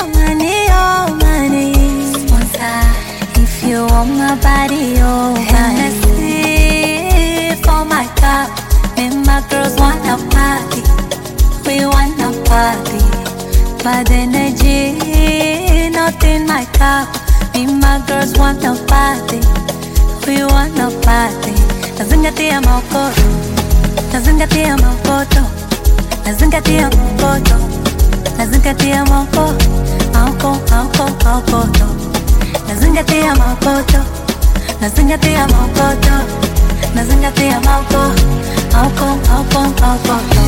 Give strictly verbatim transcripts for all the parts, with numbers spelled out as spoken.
your money, oh money. Sponsor. If you want my body, oh Hennessy for my cup. And my girls wanna party. We wanna party. Bad energy, not in my cup. Me and my girls wanna party. We wanna party. Nazingatia maokoto, nazingatia maokoto, nazingatia maokoto, nazingatia maoko, maoko, maoko, maokoto, nazingatia maokoto, nazingatia maokoto, nazingatia maoko, maoko, maoko, maokoto.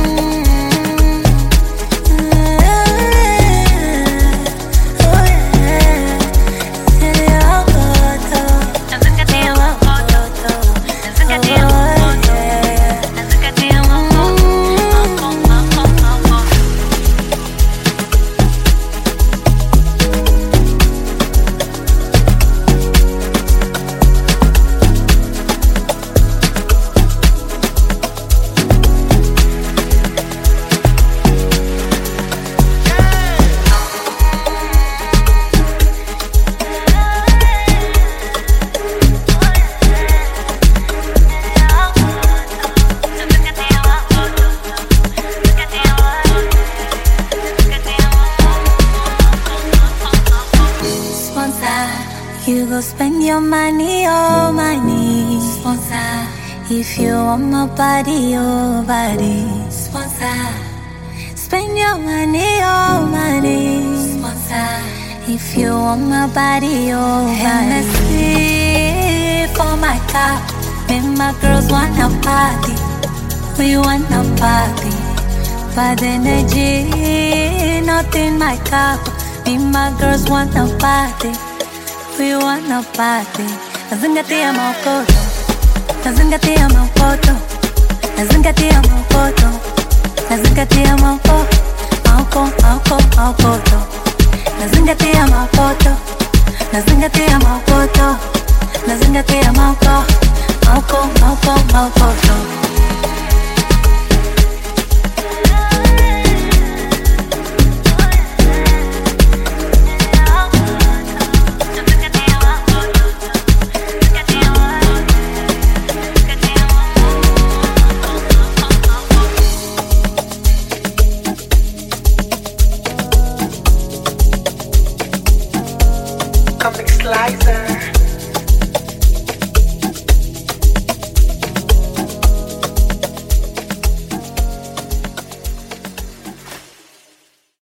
You go spend your money, oh money. Sponsor. If you want my body, oh body. Sponsor. Spend your money, oh money. Sponsor. If you want my body, oh Hennessy for my cup. Me and my girls wanna party. We wanna party. Bad energy, not in my cup. Me and my girls wanna party. We wanna party. Nazingatia maokoto, nazingatia maokoto, nazingatia maokoto, nazingatia maoko, maoko, maoko, maokoto, nazingatia maokoto, nazingatia maokoto, nazingatia maoko, maoko, maoko, maokoto. Comic Slicer.